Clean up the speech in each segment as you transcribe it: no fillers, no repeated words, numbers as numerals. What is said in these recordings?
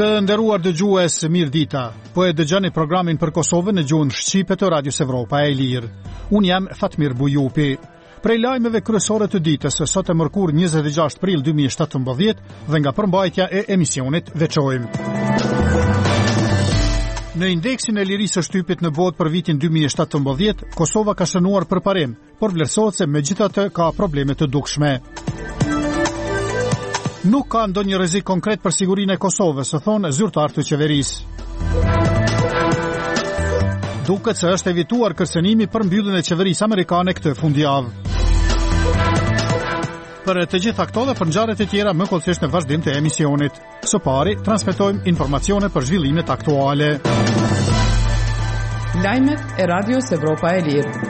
Të nderuar dëgjues, mirëdita. Po e dëgjoni programin për Kosovën në gjuhën shqipe të Radios Evropa e Lirë. Unë jam Fatmir Bujupi. Prej lajmeve kryesore të ditës, sot e mërkur 26 prill 2017 dhe nga përmbajtja e emisionit veçojmë. Në indeksin e lirisë së shtypit në botë për vitin 2017, Kosova ka shënuar përparim, por vlerësohet se megjithatë ka probleme të dukshme. Nuk ka ndonjë rrezik konkret për sigurinë e Kosovës, thonë zyrtarë të qeverisë. Duket se është evituar kërcënimi për mbylljen e qeverisë amerikane këtë fundjavë. Për të gjitha këto dhe për ngjarjet e tjera më kollësisht në vazhdim të emisionit. Së pari, transmetojmë informacione për zhvillimet aktuale. Lajmet e Radios Evropa e Lirë.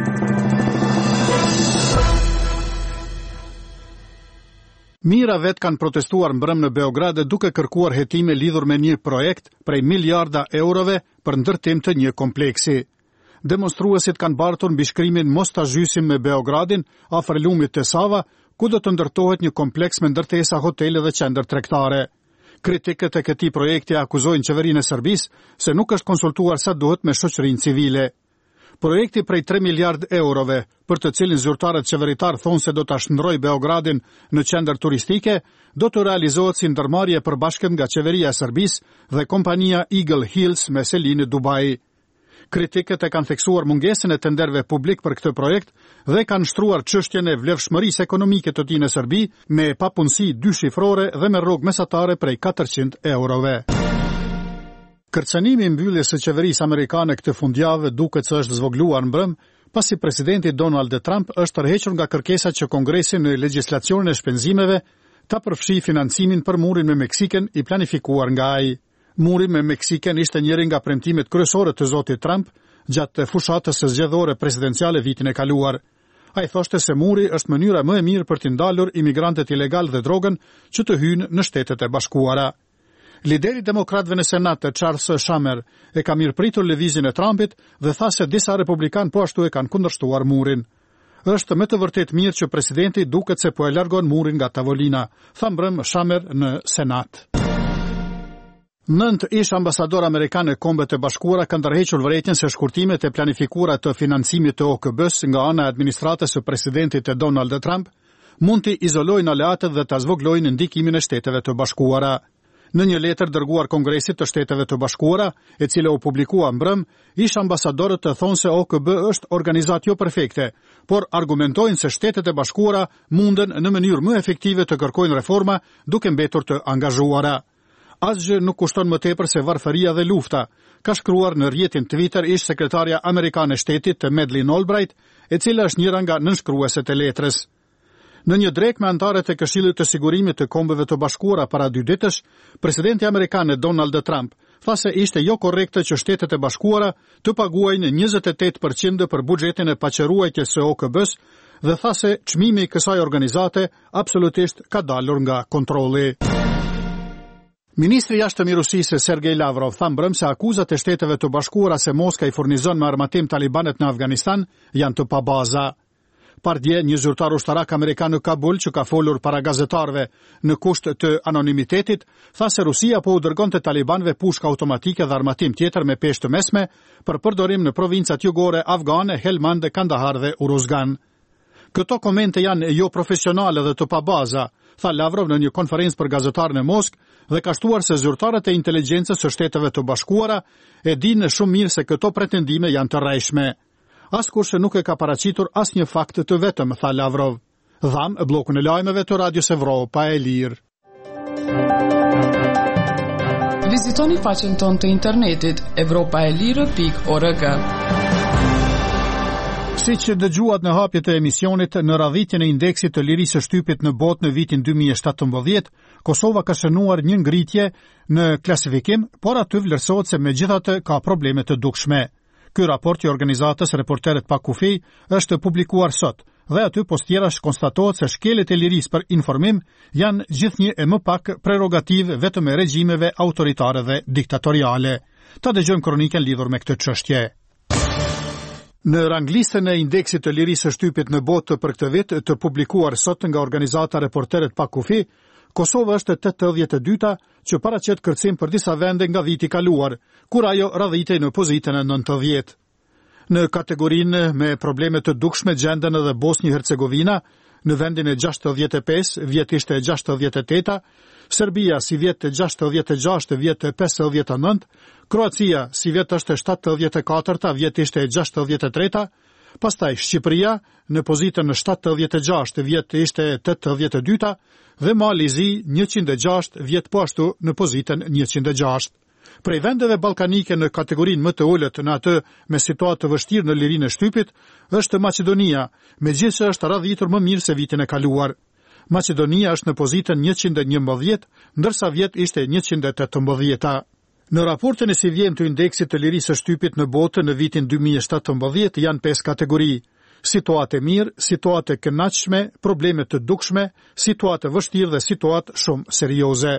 Mira vetë kanë protestuar mbrëm në Beograd duke kërkuar hetime lidhur me një projekt prej miliarda eurove për ndërtim të një kompleksi. Demonstruesit kanë bartur mbi shkrimin mos ta zhysim me Beogradin afër lumit të Sava, ku do të ndërtohet një kompleks me ndërtesa hotele dhe qendër tregtare. Kritikët e këtij projekti akuzojnë qeverinë e Serbisë se nuk është konsultuar sa duhet me shoqërinë civile. Projekti prej 3 miliard eurove, për të cilin zyrtarët qeveritar thonë se do ta shndrojë Beogradin në qendër turistike, do të realizohet si ndërmarrje e përbashkët nga qeveria e Serbisë dhe kompania Eagle Hills me seli në Dubai. Kritikët e kanë theksuar mungesën e tenderëve publik për këtë projekt dhe kanë shtruar çështjen e vlefshmërisë ekonomike të tij në Serbi me papunësi dyshifrore dhe me rrogë mesatare prej 400 eurove. Kërcënimi i mbylljes së qeverisë amerikane këtë fundjavë duket se është zvogluar mbrëm, pasi presidenti Donald Trump është tërhequr nga kërkesat që Kongresi në legjislacionin e shpenzimeve ta përfshijë financimin për murin me Meksikën i planifikuar nga ai. Muri me Meksikën ishte njëri nga premtimet kryesore të zotit Trump gjatë fushatës së zgjedhore presidenciale vitin e kaluar. Ai thoshte se muri është mënyra më e mirë për të ndalur imigrantët ilegal dhe drogën që të hyjnë në Shtetet e Bashkuara. Lideri demokratëve në Senat, Charles Schumer, e ka mirëpritur lëvizjen e Trumpit dhe tha se disa republikanë po ashtu e kanë kundërshtuar murin. Është me të vërtet mirë që presidenti duket se po e largon murin nga tavolina, tha mbrëm Schumer në Senat. 9 ish ambasador amerikan në Kombet e Bashkuara kanë ndërhequr vërejtjen se shkurtimet e planifikuara të financimit të OKB-s nga ana e administratës së presidentit Donald Trump mund të izolojnë aleatët dhe ta zvoglojnë ndikimin e Shteteve të Bashkuara. Në një letër dërguar Kongresit të Shteteve të Bashkuara, e cila u publikua mbrëm, ish ambasadorët të thonë se OKB është organizatë jo perfekte, por argumentojnë se Shtetet e Bashkuara munden në mënyrë më efektive të kërkojnë reforma duke mbetur të angazhuara. Asgjë nuk kushton më tepër se varfëria dhe lufta, ka shkruar në rrjetin Twitter ish sekretarja amerikane e shtetit Madeleine Albright, e cila është njëra nga nënshkrueset e letrës. Në një drek me antarët e Këshillit të Sigurimit të Kombeve të Bashkuara para 2 ditësh, presidenti amerikan Donald Trump tha se ishte jo korrekte që Shtetet e Bashkuara të paguajnë 28% për buxhetin e paqëruajtjes së OKB-s dhe tha se çmimi i kësaj organizate absolutisht ka dalur nga kontrolli. Ministri i jashtëm i Rusisë Sergej Lavrov tha mbrëm se akuzat e Shteteve të Bashkuara se Moska i furnizon me armatim talibanet në Afganistan janë të pabaza. Pardje, një zyrtar ushtarak amerikan në Kabul që ka folur para gazetarëve në kusht të anonimitetit, tha se Rusia po u dërgonte talibanëve pushka automatike dhe armatim tjetër me peshë të mesme për përdorim në provincat jugore afgane, Helmand, Kandahar dhe Uruzgan. Këto komente janë jo profesionale dhe të pabaza, tha Lavrov në një konferencë për gazetarë në Moskë dhe ka shtuar se zyrtarët e inteligjencës së Shteteve të Bashkuara e dinë shumë mirë se këto pretendime janë të rrejshme. Askush nuk e ka paraqitur asnjë fakt të vetëm, tha Lavrov. Dham bllokun e lajmeve të Radios Evropa e Lirë. Vizitoni faqen tonë të internetit evropaelire.org. Siç dëgjuat në hapjet e emisionit, në radhitjen e indeksit të lirisë së shtypit në botë në vitin 2017, Kosova ka shënuar një ngritje në klasifikim, por aty vlerësohet se megjithatë ka probleme të dukshme. Ky raport i organizatës Reporterët pa kufi është publikuar sot dhe aty postjerash konstatohet se shkelet e lirisë për informim janë gjithnjë e më pak prerogativë vetëm e regjimeve autoritare dhe diktatoriale. Ta dëgjojmë kronikën lidhur me këtë çështje. Në ranglistën e indeksit të lirisë së shtypit në botë për këtë vit të publikuar sot nga organizata Reporterët pa kufi, Kosova është e 82-ta që paraqet kërcim për disa vende nga viti kaluar, kur ajo radhitej në pozitën e 90. Në kategorinë me probleme të dukshme gjenden edhe Bosnjë-Hercegovina, në vendin e 65, vjet ishte 68, Serbia si vjet e 66, vjet e 59, Kroacia si vjet është 74, vjet ishte 63, pastaj Shqipëria në pozitën në 76, vjet ishte 82, dhe Malizi 106, vjet po ashtu në pozitën 106. Prej vendeve ballkanike në kategorinë më të ulët në atë me situatë të vështirë në lirinë e shtypit, është Maqedonia, megjithëse është radhitur më mirë se vitin e kaluar. Maqedonia është në pozitën 111, ndërsa vjet ishte 118. Në raportin e sivjen të indeksit të lirisë së shtypit në botë në vitin 2017 janë 5 kategori: situatë e mirë, situatë e kënaqshme, probleme të dukshme, situatë vështirë dhe situatë shumë serioze.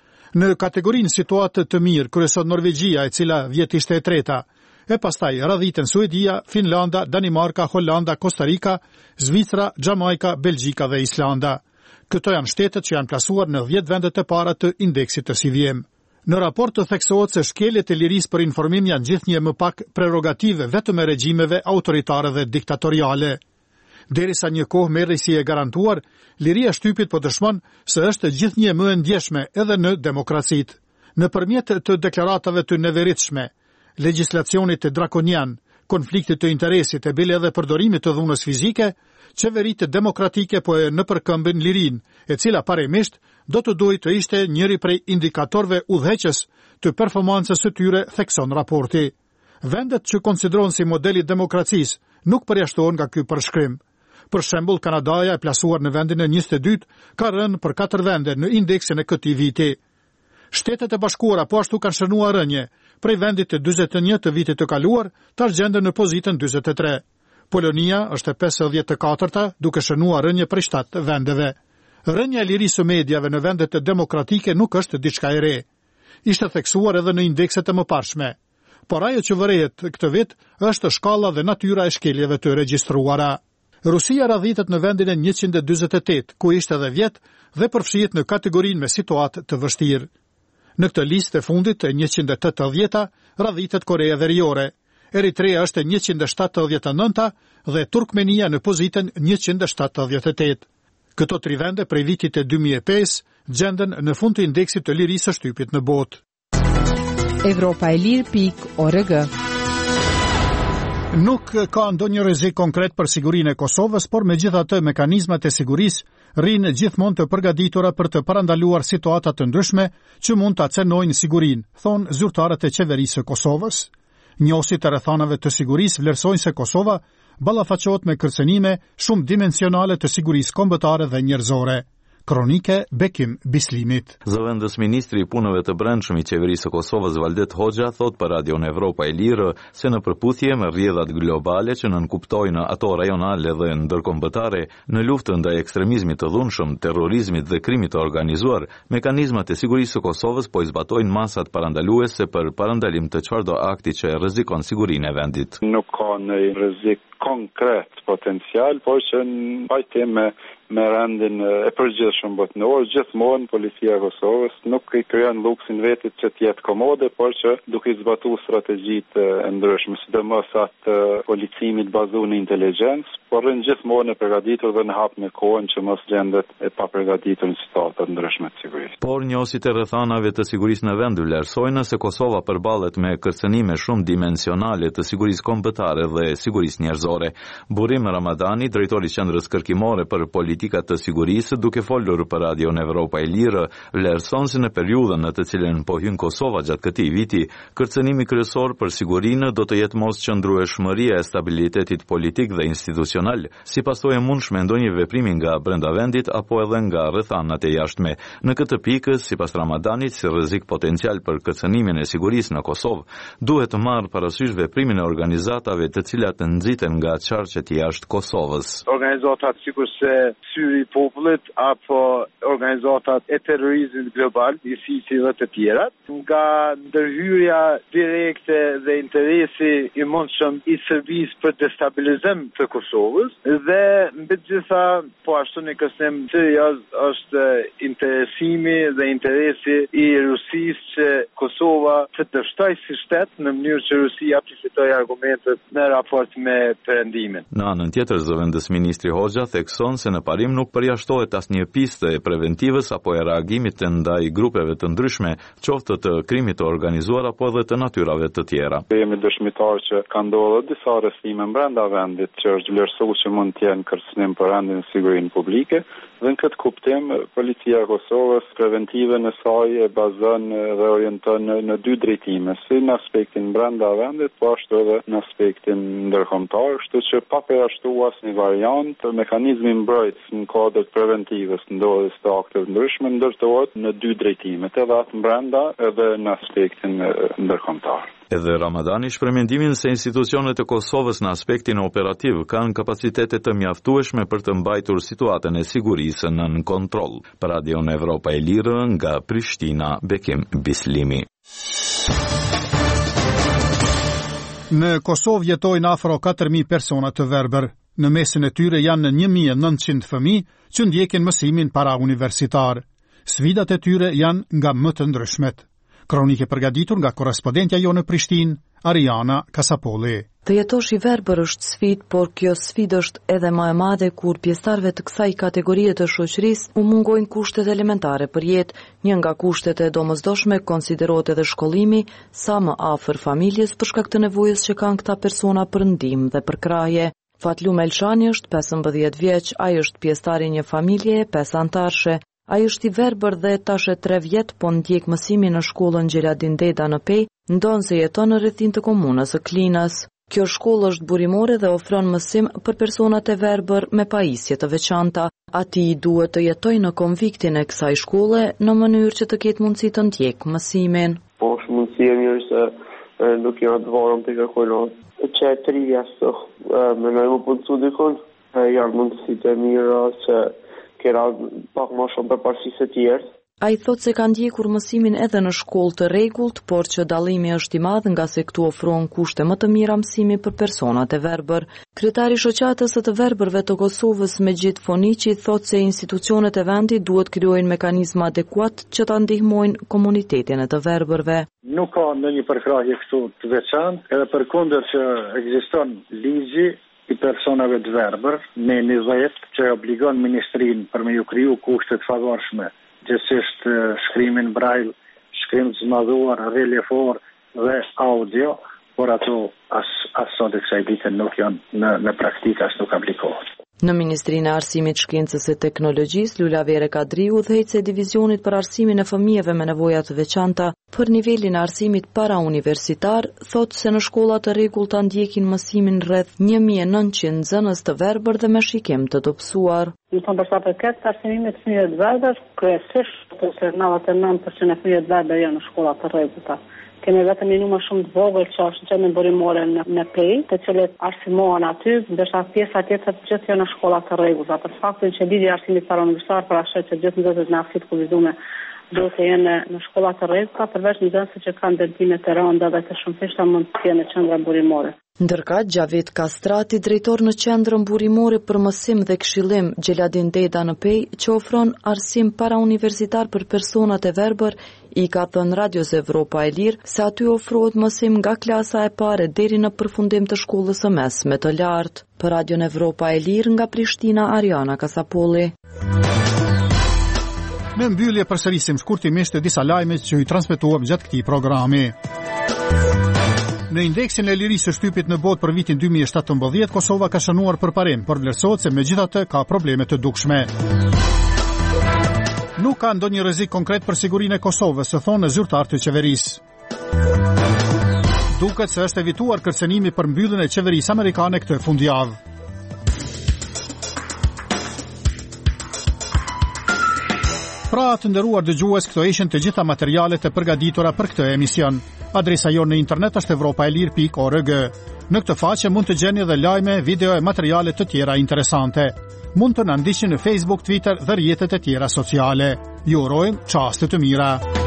Në kategorinë situatë të mirë kryeson Norvegjia, e cila vjet ishte e 3, e pastaj radhiten Suedia, Finlanda, Danimarka, Holanda, Kostarika, Zvicra, Jamajka, Belgjika dhe Islanda. Këto janë shtetet që janë plasuar në 10 vendet e para të indeksit të CVM. Në raport të theksohet se shkeljet e lirisë për informim janë gjithnjë më pak prerogative vetëm e regjimeve autoritare dhe diktatoriale. Derisa një kohë merri si e garantuar, liria shtypit po dëshmon se është gjithnjë më e ndjeshme edhe në demokracitë. Nëpërmjet të deklaratave të neveritshme, legjislacionit të drakonian, konfliktit të interesit e bile edhe përdorimit të dhunës fizike, qeveritë demokratike po e nëpërkëmbin lirinë, e cila paremisht do të duhet të ishte njëri prej indikatorëve udhëheqës të performancës së tyre, thekson raporti. Vendet që konsiderohen si modeli demokracisë nuk përjashtohen nga ky përshkrim. Për shembull, Kanadaja e plasuar në vendin e 22 ka rënë për 4 vende në indeksin e këtij viti. Shtetet e Bashkuara po ashtu kanë shënuar rënje, prej vendit të 41 të vitit të kaluar, tash gjenden në pozitën 43. Polonia është e 54, duke shënuar rënje prej 7 vendeve. Rënja e lirisë së mediave në vendet e demokratike nuk është diçka e re. Ishte theksuar edhe në indekset e mëparshme. Por ajo që vërehet këtë vit është shkalla dhe natyra e shkeljeve të regjistruara. Rusia radhitet në vendin e 148, ku ishte edhe vjet dhe përfshihet në kategorinë me situatë të vështirë. Në këtë listë e fundit e 180 radhitet Korea Veriore, Eritrea është e 179 dhe Turkmenia në pozitën 178. Këto 3 vende prej vitit e 2005 gjenden në fund të indeksit të lirisë së shtypit në botë. Evropaelir.org. Nuk ka ndonjë rrezik konkret për sigurinë e Kosovës, por megjithatë mekanizmat e sigurisë rrinë gjithmonë të përgatitura për të parandaluar situata të ndryshme që mund ta cenojnë sigurinë, thonë zyrtarët e qeverisë së Kosovës. Njohësit e rrethanave të sigurisë vlerësojnë se Kosova ballafaqohet me kërcënime shumë dimensionale të sigurisë kombëtare dhe njerëzore. Kronike Bekim Bislimit. Zëvendës ministri i punëve të brendshëm i qeverisë së Kosovës Valdet Hoxha thot për Radion Evropa e Lirë se në përputhje me rrjedhat globale që nënkuptojnë ato rajonale dhe ndërkombëtare në luftën ndaj ekstremizmit të dhunshëm, terrorizmit dhe krimit të organizuar, mekanizmat e sigurisë së Kosovës po i zbatojnë masat parandaluese për parandalim të çfarëdo akti që rrezikon sigurinë e vendit. Nuk ka një rrezik konkret potencial, por që në pajtim me rendin e përgjithshëm botëror, gjithmonë policia e Kosovës nuk i krijon luksin vetit që të jetë komode, por që duke zbatuar strategjitë e ndryshme, sidomos atë policimit bazuar në inteligjencë, por rrin gjithmonë e përgatitur dhe në hap me kohën që mos gjendet e papërgatitur në situata të ndryshme të sigurisë. Por njohësit e rrethanave të sigurisë në vend vlerësojnë se Kosova përballet me kërcënime shumë dimensionale të sigurisë kombëtare dhe sigurisë njerëzore. Burim Ramadani, drejtori i Qendrës Kërkimore për Politikat të Sigurisë, duke folur për Radion Evropa e Lirë, vlerëson se në periudhën në të cilën po hyn Kosova gjatë këtij viti, kërcënimi kryesor për sigurinë do të jetë mosqëndrueshmëria e stabilitetit politik dhe institucional, si pasojë e mundshme ndonjë veprimi nga brenda vendit apo edhe nga rrethanat e jashtme. Në këtë pikë, sipas Ramadanit, si rrezik potencial për kërcënimin e sigurisë në Kosovë, duhet të marrë parasysh veprimin e organizatave të cilat nxiten nga qarqet jashtë Kosovës. Organizatat sikur se syri i popullit apo apo organizatat e terrorizmit global, ISIS dhe të tjerat, nga ndërhyrja direkte dhe interesi i mundshëm i Serbisë për destabilizim të Kosovës dhe mbi të gjitha po ashtu në kësim serioz është interesimi dhe interesi i Rusisë që Kosova të dështoj si shtet në mënyrë që Rusia të fitoj argumentet në raport me perëndimin. Në anën tjetër, zëvendës ministri Hoxha thekson se në parim nuk përjashtohet asnjë piste e preventivës apo e reagimit ndaj grupeve të ndryshme, qoftë të krimit të organizuar apo edhe të natyrave të tjera. Jemi dëshmitar që ka ndodhur disa arrestime brenda vendit që është vlerësuar që mund të jenë kërcënim për rendin e sigurinë publike, dhe në këtë kuptim policia e Kosovës preventivën e saj e bazon dhe orienton në dy drejtime, si në aspektin brenda vendit, po ashtu edhe në aspektin ndërkombëtar, kështu që pa përjashtuar asnjë variant, mekanizmi mbrojtës në kuadër preventivës ndodhjes të akteve ndryshme ndërtohet në dy drejtimet, edhe atë brenda edhe në aspektin ndërkombëtar. Edhe Ramadani shpreh mendimin se institucionet e Kosovës në aspektin operativ kanë kapacitete të mjaftueshme për të mbajtur situatën e sigurisë nën kontroll. Për Radion Evropa e Lirë nga Prishtina, Bekim Bislimi. Në Kosovë jetojnë afro 4.000 persona të verbër. Në mesin e tyre janë 1.900 fëmijë që ndjekin mësimin para universitar. Sfidat e tyre janë nga më të ndryshmet. Kronike përgatitur nga korrespondentja jonë në Prishtinë, Ariana Kasapolli. Të jetosh i verbër është sfidë, por kjo sfidë është edhe më e madhe kur pjesëtarëve të kësaj kategorie të shoqërisë u mungojnë kushtet elementare për jetë. Një nga kushtet e domosdoshme konsiderohet edhe shkollimi sa më afër familjes për shkak të nevojës që kanë këta persona për ndihmë dhe për krahje. Fatlu Melshani është 15 vjeç, ai është pjesëtar i një familjeje 5 anëtarësh. Ai është i verbër dhe tash 3 vjet po ndjek mësimin në shkollën Gjeladin Deda në Pej, ndonë se jeton në rrethin të komunës së Klinës. Kjo shkollë është burimore dhe ofron mësim për personat e verbër me pajisje të veçanta. Ati duhet të jetojë në konviktin e kësaj shkolle në mënyrë që të ketë mundësi të ndjek mësimin. Po është mundësia mirë se nuk janë të varëm të kërkojnë. Që e 3 jasë, me në më punësu dikon, janë mundësit e mira që kera pak më shumë për parësisë të tjerë. A i thot se ka ndjekur mësimin edhe në shkollë të rregullt, por që dallimi është i madh nga se këtu ofrohen kushte më të mira mësimi për personat e verbër. Kryetari i shoqatës së të verbërve të Kosovës Mejid Foniqi thot se institucionet e vendit duhet krijojnë mekanizma adekuat që ta ndihmojnë komunitetin e të verbërve. Nuk ka ndonjë përkrahje këtu të veçantë, edhe përkundër që ekziston ligji i personave të verbër, me 20 që obligon ministrinë për me ju kriju kushtet favorshme, gjithsesi shkrimin braille, shkrim të zmadhuar, reliefor dhe audio, por ato as sot e kësaj dite nuk janë në praktikë, as nuk aplikohet. Në Ministrinë e Arsimit, Shkencës e Teknologjisë, Lula Vere Kadriu, udhëheqëse e Divizionit për Arsimin e Fëmijëve me Nevoja të Veçanta për nivelin e arsimit para universitar, thotë se në shkolla të rregullta ndjekin mësimin rreth 1900 nxënës të verbër dhe me shikim të dobësuar. Në të përsa përket arsimit të fëmijëve të verbër, kryesisht ose 99% e fëmijëve të verbër janë në shkolla të rregullta. Kemi vetëm një numër shumë të vogël që është gjendje burimore në Pej, të cilët arsimohen aty, ndërsa pjesa tjetër të gjithë janë në shkolla të rregullta. Për faktin që lidhja e arsimit para universitar për arsye që gjithë nxënësit në aftësitë kuvizuar duhet të jenë në shkolla të rregullta, përveç nxënësve që kanë dëmtime të rënda dhe të shumëfishta mund të jenë në qendra burimore. Ndërka, Gjavit Kastrati, drejtor në qendrën burimore për mësim dhe këshillim Gjeladin Deda në Pej, që ofron arsim para universitar për personat e verbër, i ka thënë Radios Evropa e Lirë se aty ofrohet mësim nga klasa e parë deri në përfundim të shkollës së mesme të lartë. Për Radion Evropa e Lirë nga Prishtina, Ariana Kasapolli. Në mbyllje përsërisim shkurtimisht disa lajme që i transmetuam gjatë këtij programi. Në indeksin e lirisë së shtypit në botë për vitin 2017, Kosova ka shënuar për parim, por vlerësohet se megjithatë ka probleme të dukshme. Nuk ka ndonjë rrezik konkret për sigurinë e Kosovës, thonë zyrtarët e qeverisë. Duket se është evituar kërcënimi për mbylljen e qeverisë amerikane këtë fundjavë. Pra të nderuar dëgjues, këto ishin të gjitha materialet e përgatitura për këtë emision. Adresa jonë në internet është evropaelir.org. Në këtë faqe mund të gjeni edhe lajme, video e materiale të tjera interesante. mund të na ndiqni në Facebook, Twitter dhe rrjetet e tjera sociale. Ju urojmë çaste të mira.